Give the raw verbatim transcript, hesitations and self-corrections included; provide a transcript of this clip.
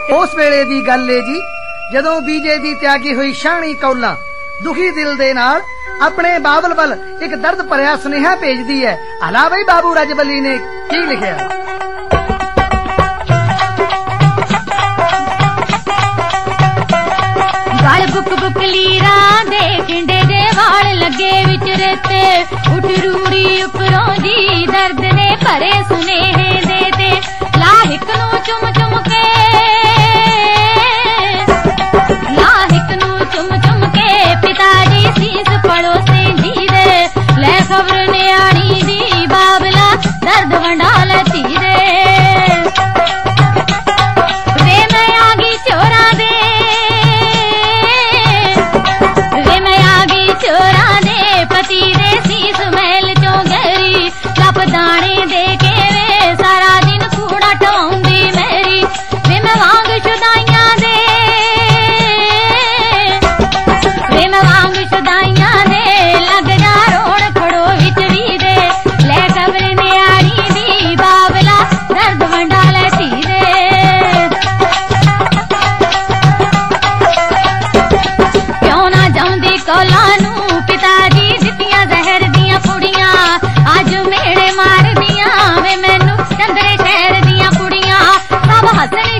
उस वेले दी गल है जी जदों बीजे दी त्यागी हुई शाहणी कौला दुखी दिल दे नाल अपने बाबल वल एक दर्द भरिया सुनेहा भेजदी है। हला बई बाबू रजबली ने की लिखिया। गल बुक बुक लीरा दे खिंडे दे वाल लगे विच रेते उठ रूड़ी उपरों जी दर्द ने भरे सुनेहे देते लाहिक नू चुम चुम के लाहिक नू चुम चुम के पिताजी सीस पड़ोसे जी दे ले खबर न्याणी दी बाबला दर्द वंडा लती दे वे मैं आगी चोरा दे वे मैं आगी चोरा दे पति दे सीस महल चों गहरी लप दाने दे के वे सारा दिन कूड़ा टवाउंदी मेरी वे मैं वांग शुदाइयां दे वे मैं वांग शुदाइयां दे लग जा रोड़ खड़ो विच वी दे ले खबर न्याणी दी बाबला दर्द वंडा लती दे क्यों ना जाउंदी कौला नू पिताजी दित्तियां जहर दियां पुड़ियां अज मेड़े मार दियां वे मैनू चंदरे शहर दियां कुड़ियां सब हसने